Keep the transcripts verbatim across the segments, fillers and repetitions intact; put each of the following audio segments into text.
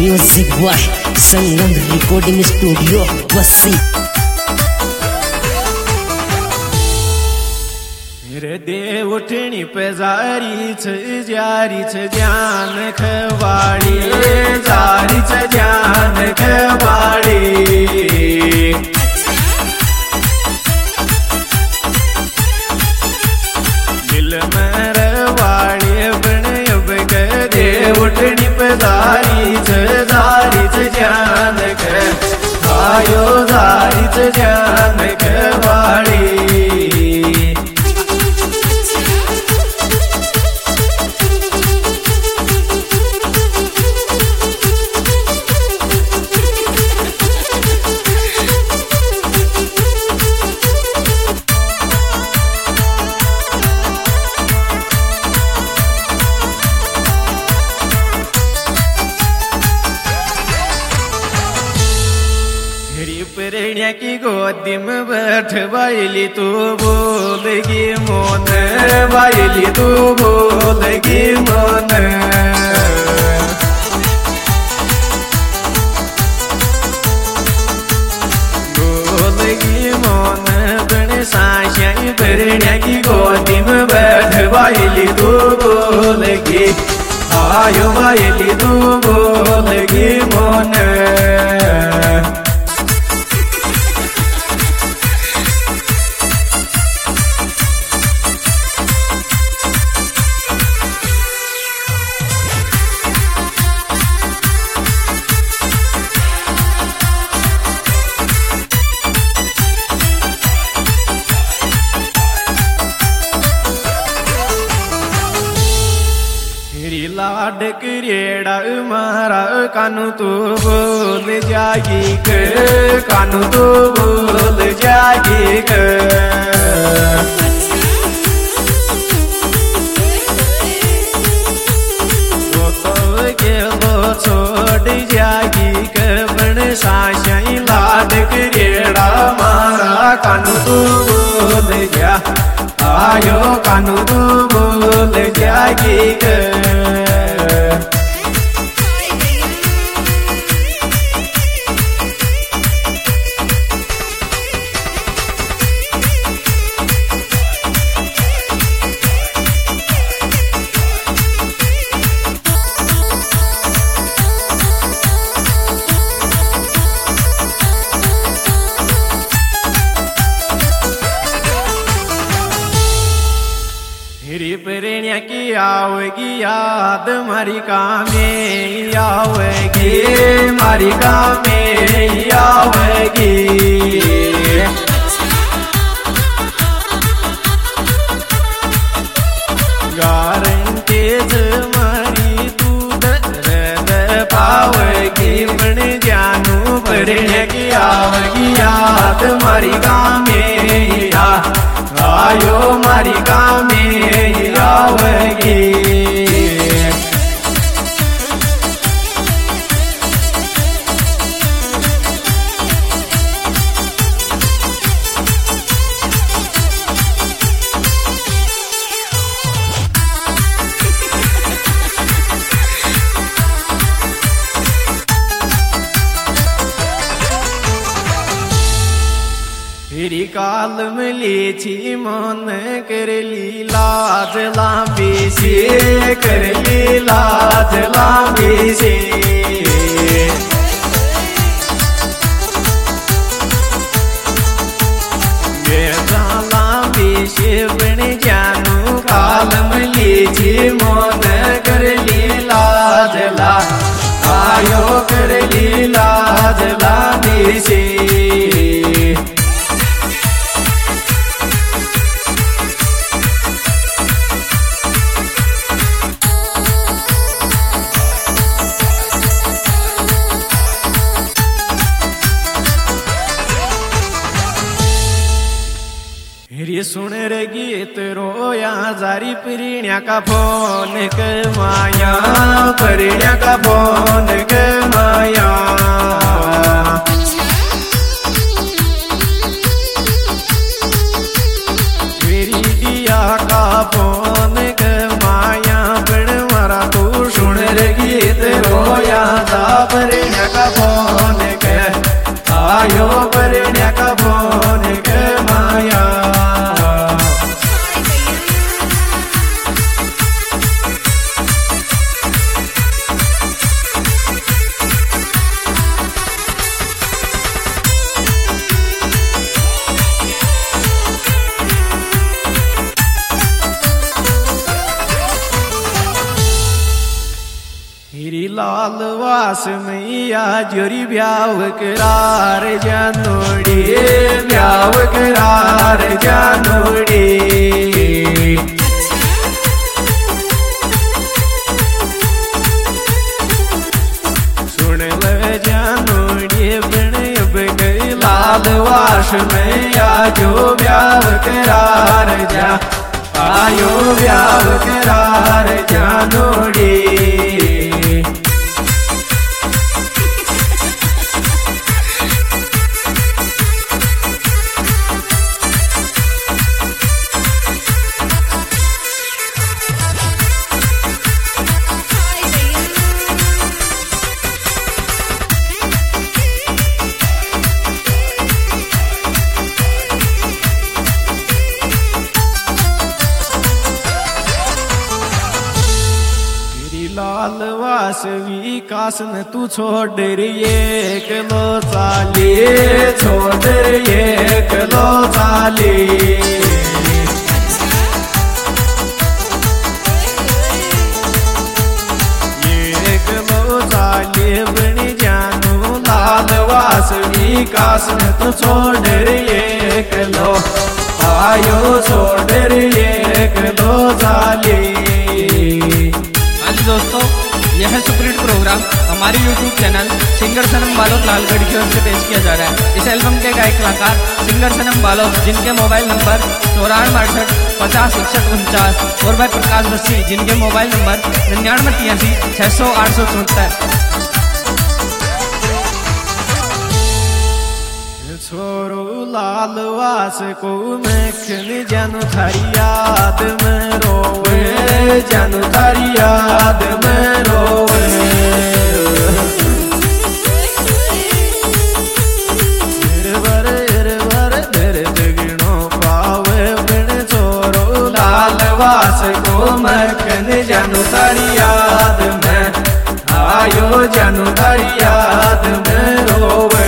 Music by Sangam recording studio Wasi. मेरे दे उठनी पे जारी छ जारी छ जान खवाड़ी जारी छ जान खवाड़ी दिल में रवाड़ी बने अब के दे उठनी पे जारी छ जारी छ जान खायो जारी छ जान खवाड़ी प्रेरणा की गोदी में बैठ बाइली तू बोलेगी मोन बाइली तू बोलेगी मोन बोलेगी मोन बड़े साशाई प्रेरणा की गोदी में बैठ बाइली तू बोलेगी आयो बाइली तू बोलेगी मोन लाड करेड़ा मारा कानू तू बोल जागी के कानू तू बोल जागी के वो तो गेलो छोड़ जागी के बन साशाई लाड करेड़ा मारा कानू तू बोल जा आयो कानू तू बोल जागी के प्रेरणा की आओगी याद मारी कामे आओगी मारी कामे आओगी गारंटीज मारी तू दर्द पावेगी बन जानू प्रेरणा की आओगी याद मारी कामे आयो मारी कामे आओगी फिरी काल मिली छी मन कर ली लाज लांबी से कर ली लाज लांबी से लांबी से बन जानू काल मिली छी मन कर ली लाज ला आयो कर ली लाज लांबी से सुन रे गीत रोया जारी प्रेरणा का फोन कर माया प्रेरणा का फोन कर माया मेरी दिया का फोन कर माया बड़ मारा तू सुन रे गीत रोया जा लाल वास मैया जोरी ब्याव करार जानोड़ी ब्याव करार जानोड़ी सुन ले जानोड़ी बन अब गई लाल वास मैया जो ब्याव करार जा आयो ब्याव करार जानोड़ी लाल वास विकास न तू छोड़ ये कलो चाली छोड़ ये कलो चाली ये कलो चाली बनी जानू लाल वास विकास न तू छोड़ ये कलो आयो छोड़ ये कलो चाली। दोस्तों यह सुपरहिट प्रोग्राम हमारे YouTube channel singer Sanam Balod Lalgarh की ओर से पेश किया जा रहा है। इस एल्बम के गायक कलाकार सिंगर सनम बालोद जिनके मोबाइल नंबर चौरानवे अड़सठ पचास इकसठ उनचास और भाई प्रकाश बस्सी जिनके मोबाइल नंबर निन्यानवे तिरासी छः सौ आठ सौ चौहत्तर। छोरो लाल वास को मैं जानू थारी याद में रोवे जानू थारी याद में रोवे वर वर दर्द गिनो पावे बिन छोरो लाल वास को मैं जानू थारी याद में आयो जानू थारी याद में रोवे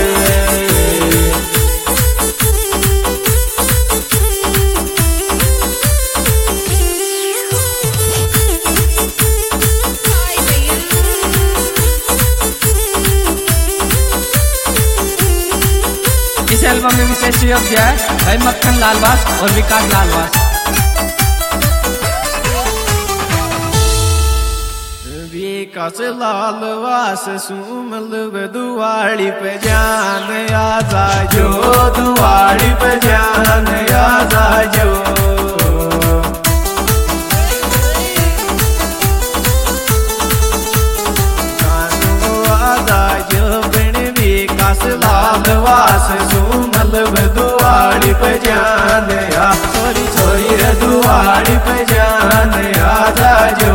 इस एल्बम में विशेष सहयोग दिया है भाई मक्खन लालवास और विकास लालवास। विकास लालवास सुमल दुआड़ी पे जान आजा जो दुआड़ी पे जान आजा जो आजा जो बिन विकास लालवास सुमल दुआड़ी पे जान आ छोरी छोरी रे दुआड़ी पे जान आजा जो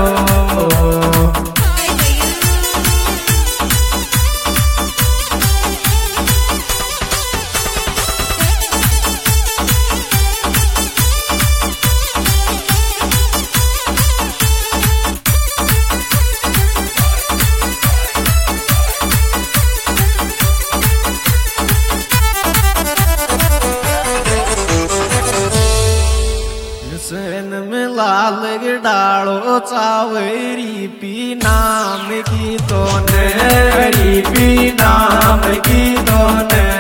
लाल डालो चावरी पी नाम की तो ने पी नाम की तो ने